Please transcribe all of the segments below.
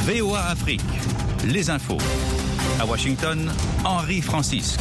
VOA Afrique, les infos. À Washington, Henri Francisque.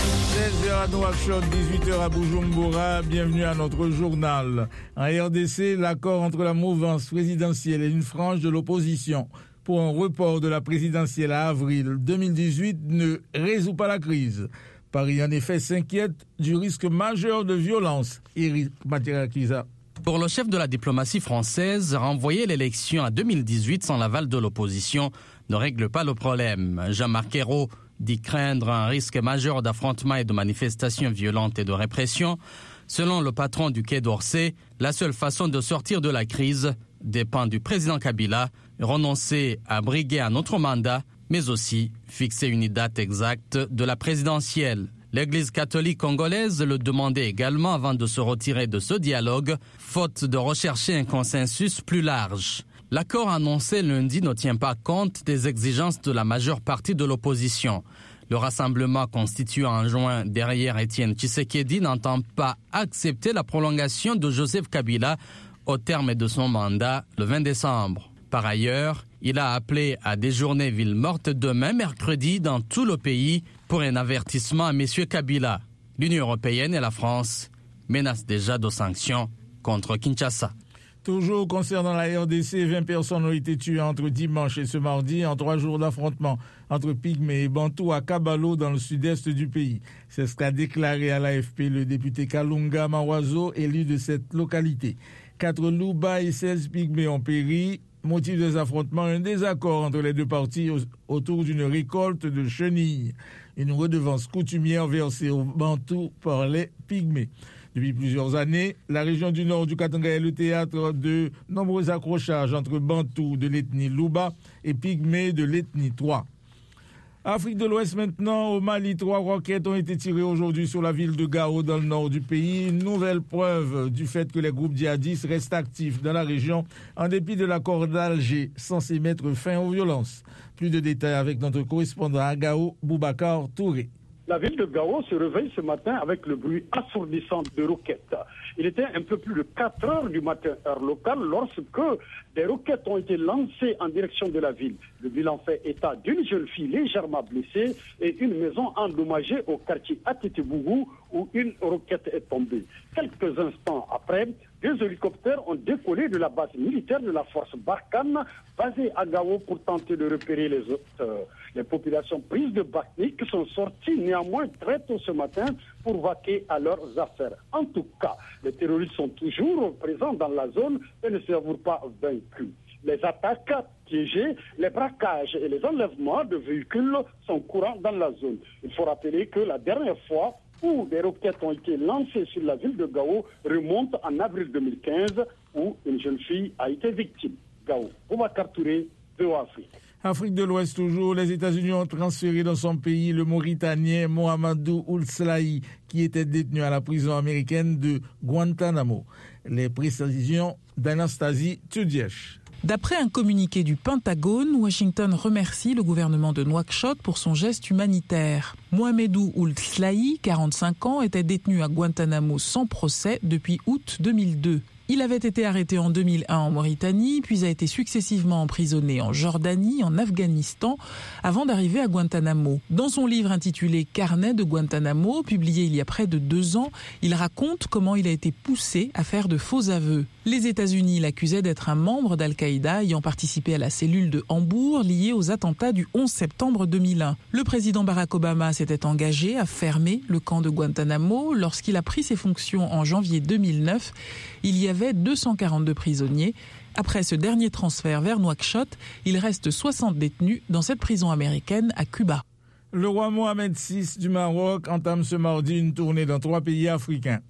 16h à Nouakchott, 18h à Bujumbura, bienvenue à notre journal. En RDC, l'accord entre la mouvance présidentielle et une frange de l'opposition pour un report de la présidentielle à avril 2018 ne résout pas la crise. Paris, en effet, s'inquiète du risque majeur de violence. Éric Materakiza. Pour le chef de la diplomatie française, renvoyer l'élection à 2018 sans l'aval de l'opposition ne règle pas le problème. Jean-Marc Ayrault dit craindre un risque majeur d'affrontements et de manifestations violentes et de répression. Selon le patron du Quai d'Orsay, la seule façon de sortir de la crise dépend du président Kabila, renoncer à briguer un autre mandat, mais aussi fixer une date exacte de la présidentielle. L'Église catholique congolaise le demandait également avant de se retirer de ce dialogue, faute de rechercher un consensus plus large. L'accord annoncé lundi ne tient pas compte des exigences de la majeure partie de l'opposition. Le rassemblement constitué en juin derrière Étienne Tshisekedi n'entend pas accepter la prolongation de Joseph Kabila au terme de son mandat le 20 décembre. Par ailleurs, il a appelé à déjourner ville morte demain, mercredi, dans tout le pays pour un avertissement à M. Kabila. L'Union européenne et la France menacent déjà de sanctions contre Kinshasa. Toujours concernant la RDC, 20 personnes ont été tuées entre dimanche et ce mardi en 3 jours d'affrontement entre Pygmées et Bantous à Kabalo dans le sud-est du pays. C'est ce qu'a déclaré à l'AFP le député Kalunga Mawazo, élu de cette localité. 4 Louba et 16 Pygmées ont péri. Motif des affrontements, un désaccord entre les deux parties autour d'une récolte de chenilles, une redevance coutumière versée aux Bantous par les Pygmées. Depuis plusieurs années, la région du nord du Katanga est le théâtre de nombreux accrochages entre Bantous de l'ethnie Louba et Pygmées de l'ethnie Twa. Afrique de l'Ouest maintenant, au Mali, 3 roquettes ont été tirées aujourd'hui sur la ville de Gao dans le nord du pays. Une nouvelle preuve du fait que les groupes djihadistes restent actifs dans la région en dépit de l'accord d'Alger censé mettre fin aux violences. Plus de détails avec notre correspondant à Gao, Boubacar Touré. La ville de Gao se réveille ce matin avec le bruit assourdissant de roquettes. Il était un peu plus de 4 heures du matin, heure locale, lorsque des roquettes ont été lancées en direction de la ville. Le bilan fait état d'une jeune fille légèrement blessée et une maison endommagée au quartier Atitebougou où une roquette est tombée. Quelques instants après, 2 hélicoptères ont décollé de la base militaire de la force Barkhane basée à Gao pour tenter de repérer les auteurs. Les populations prises de panique sont sorties néanmoins très tôt ce matin pour vaquer à leurs affaires. En tout cas, les terroristes sont toujours présents dans la zone et ne s'avouent pas vaincus. Les attaques piégées, les braquages et les enlèvements de véhicules sont courants dans la zone. Il faut rappeler que la dernière fois où des roquettes ont été lancées sur la ville de Gao remonte en avril 2015 où une jeune fille a été victime. Gao, Boubacar Touré, VOA Afrique. Afrique de l'Ouest toujours, les États-Unis ont transféré dans son pays le Mauritanien Mohamedou Ould-Slahi qui était détenu à la prison américaine de Guantanamo. Les précisions d'Anastasie Tudiesh. D'après un communiqué du Pentagone, Washington remercie le gouvernement de Nouakchott pour son geste humanitaire. Mohamedou Ould-Slahi, 45 ans, était détenu à Guantanamo sans procès depuis août 2002. Il avait été arrêté en 2001 en Mauritanie, puis a été successivement emprisonné en Jordanie, en Afghanistan, avant d'arriver à Guantanamo. Dans son livre intitulé « Carnet de Guantanamo », publié il y a près de 2 ans, il raconte comment il a été poussé à faire de faux aveux. Les États-Unis l'accusaient d'être un membre d'Al-Qaïda ayant participé à la cellule de Hambourg liée aux attentats du 11 septembre 2001. Le président Barack Obama s'était engagé à fermer le camp de Guantanamo. Lorsqu'il a pris ses fonctions en janvier 2009, il y avait 242 prisonniers. Après ce dernier transfert vers Nouakchott, il reste 60 détenus dans cette prison américaine à Cuba. Le roi Mohamed VI du Maroc entame ce mardi une tournée dans 3 pays africains.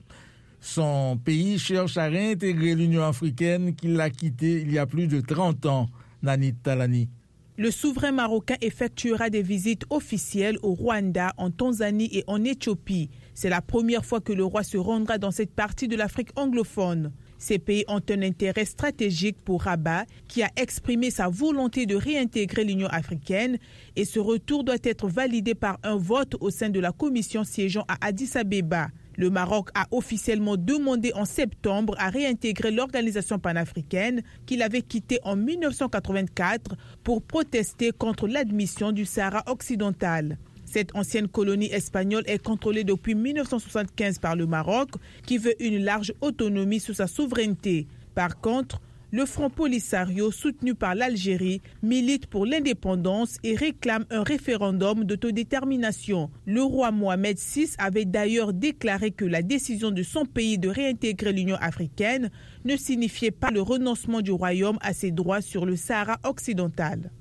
Son pays cherche à réintégrer l'Union africaine qu'il a quittée il y a plus de 30 ans. Nanit Talani. Le souverain marocain effectuera des visites officielles au Rwanda, en Tanzanie et en Éthiopie. C'est la première fois que le roi se rendra dans cette partie de l'Afrique anglophone. Ces pays ont un intérêt stratégique pour Rabat, qui a exprimé sa volonté de réintégrer l'Union africaine, et ce retour doit être validé par un vote au sein de la commission siégeant à Addis Abeba. Le Maroc a officiellement demandé en septembre à réintégrer l'organisation panafricaine qu'il avait quittée en 1984 pour protester contre l'admission du Sahara occidental. Cette ancienne colonie espagnole est contrôlée depuis 1975 par le Maroc, qui veut une large autonomie sous sa souveraineté. Par contre, le Front Polisario, soutenu par l'Algérie, milite pour l'indépendance et réclame un référendum d'autodétermination. Le roi Mohamed VI avait d'ailleurs déclaré que la décision de son pays de réintégrer l'Union africaine ne signifiait pas le renoncement du royaume à ses droits sur le Sahara occidental.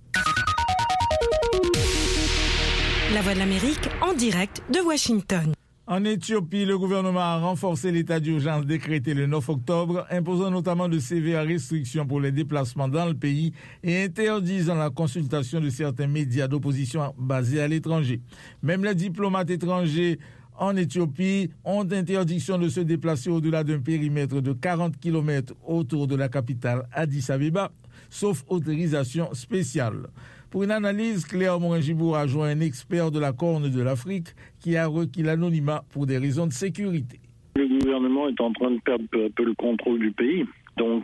La Voix de l'Amérique en direct de Washington. En Éthiopie, le gouvernement a renforcé l'état d'urgence décrété le 9 octobre, imposant notamment de sévères restrictions pour les déplacements dans le pays et interdisant la consultation de certains médias d'opposition basés à l'étranger. Même les diplomates étrangers en Éthiopie ont interdiction de se déplacer au-delà d'un périmètre de 40 km autour de la capitale Addis Abeba, sauf autorisation spéciale. Pour une analyse, Claire Morin-Gibour a joint un expert de la Corne de l'Afrique qui a requis l'anonymat pour des raisons de sécurité. Le gouvernement est en train de perdre peu à peu le contrôle du pays. Donc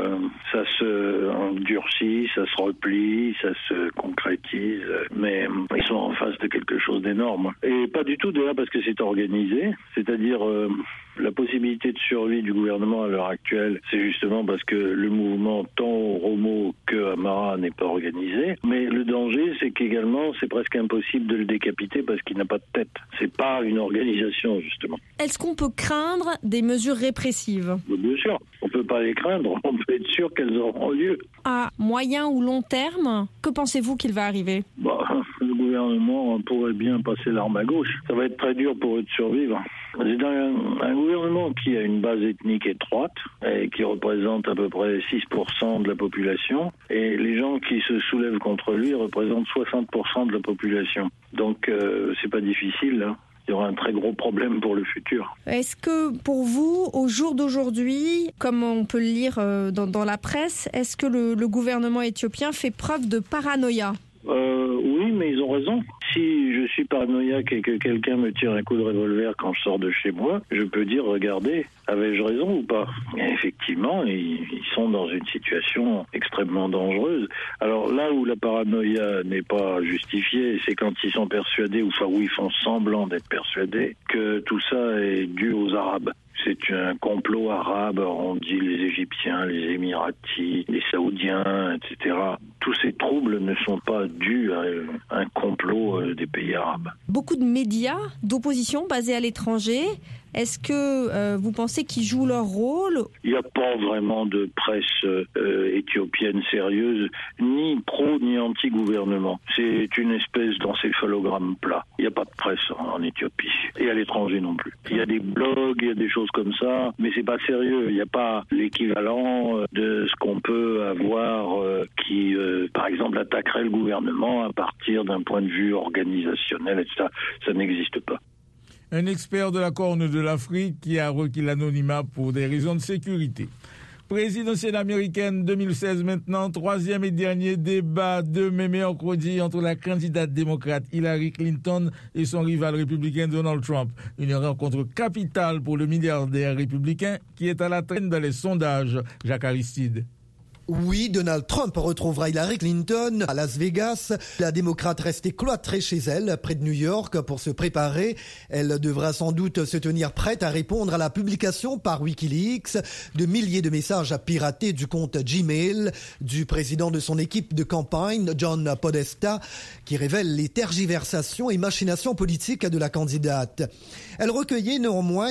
ça se durcit, ça se replie, ça se concrétise, mais ils sont en face de quelque chose d'énorme. Et pas du tout déjà parce que c'est organisé, c'est-à-dire la possibilité de survie du gouvernement à l'heure actuelle, c'est justement parce que le mouvement tant au Romo que Amara n'est pas organisé. Mais le danger, c'est qu'également, c'est presque impossible de le décapiter parce qu'il n'a pas de tête. C'est pas une organisation, justement. Est-ce qu'on peut craindre des mesures répressives ? Bien sûr, on peut pas les craindre, on peut être sûr qu'elles auront lieu. À moyen ou long terme, que pensez-vous qu'il va arriver ? Le gouvernement pourrait bien passer l'arme à gauche. Ça va être très dur pour eux de survivre. C'est un gouvernement qui a une base ethnique étroite et qui représente à peu près 6% de la population. Et les gens qui se soulèvent contre lui représentent 60% de la population. Donc c'est pas difficile, hein. Il y aura un très gros problème pour le futur. Est-ce que pour vous, au jour d'aujourd'hui, comme on peut le lire dans la presse, est-ce que le gouvernement éthiopien fait preuve de paranoïa ? Oui, mais ils ont raison. Si je suis paranoïaque et que quelqu'un me tire un coup de revolver quand je sors de chez moi, je peux dire, regardez, avais-je raison ou pas ? Et effectivement, ils sont dans une situation extrêmement dangereuse. Alors là où la paranoïa n'est pas justifiée, c'est quand ils sont persuadés, ou où ils font semblant d'être persuadés, que tout ça est dû aux Arabes. C'est un complot arabe, on dit les Égyptiens, les Émiratis, les Saoudiens, etc. Tous ces troubles ne sont pas dus à un complot des pays arabes. Beaucoup de médias d'opposition basés à l'étranger, est-ce que vous pensez qu'ils jouent leur rôle ? Il n'y a pas vraiment de presse éthiopienne sérieuse, ni pro ni anti-gouvernement. C'est une espèce d'encéphalogramme plat. Il n'y a pas de presse en Éthiopie, et à l'étranger non plus. Il y a des blogs, il y a des choses comme ça, mais c'est pas sérieux. Il n'y a pas l'équivalent de ce qu'on peut avoir qui, par exemple, attaquerait le gouvernement à partir d'un point de vue organisationnel, etc. Ça n'existe pas. Un expert de la Corne de l'Afrique qui a requis l'anonymat pour des raisons de sécurité. Présidentielle américaine 2016 maintenant, troisième et dernier débat demain mercredi entre la candidate démocrate Hillary Clinton et son rival républicain Donald Trump. Une rencontre capitale pour le milliardaire républicain qui est à la traîne dans les sondages. Jacques Aristide. Oui, Donald Trump retrouvera Hillary Clinton à Las Vegas. La démocrate restée cloîtrée chez elle, près de New York, pour se préparer. Elle devra sans doute se tenir prête à répondre à la publication par Wikileaks de milliers de messages piratés du compte Gmail du président de son équipe de campagne, John Podesta, qui révèle les tergiversations et machinations politiques de la candidate. Elle recueillait néanmoins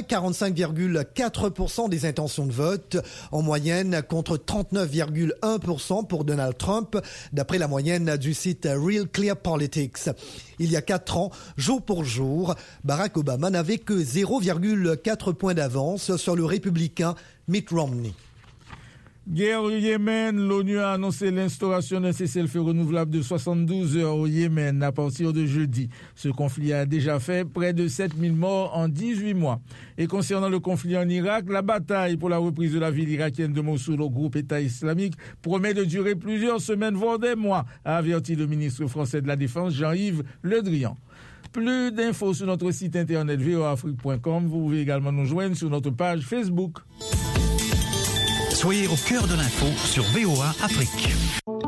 45,4% des intentions de vote, en moyenne contre 39,1% pour Donald Trump, d'après la moyenne du site Real Clear Politics. Il y a 4 ans, jour pour jour, Barack Obama n'avait que 0,4 points d'avance sur le républicain Mitt Romney. Guerre au Yémen, l'ONU a annoncé l'instauration d'un cessez-le-feu renouvelable de 72 heures au Yémen à partir de jeudi. Ce conflit a déjà fait près de 7000 morts en 18 mois. Et concernant le conflit en Irak, la bataille pour la reprise de la ville irakienne de Mossoul au groupe État islamique promet de durer plusieurs semaines, voire des mois, a averti le ministre français de la Défense Jean-Yves Le Drian. Plus d'infos sur notre site internet voaafrique.com. Vous pouvez également nous joindre sur notre page Facebook. Soyez au cœur de l'info sur VOA Afrique.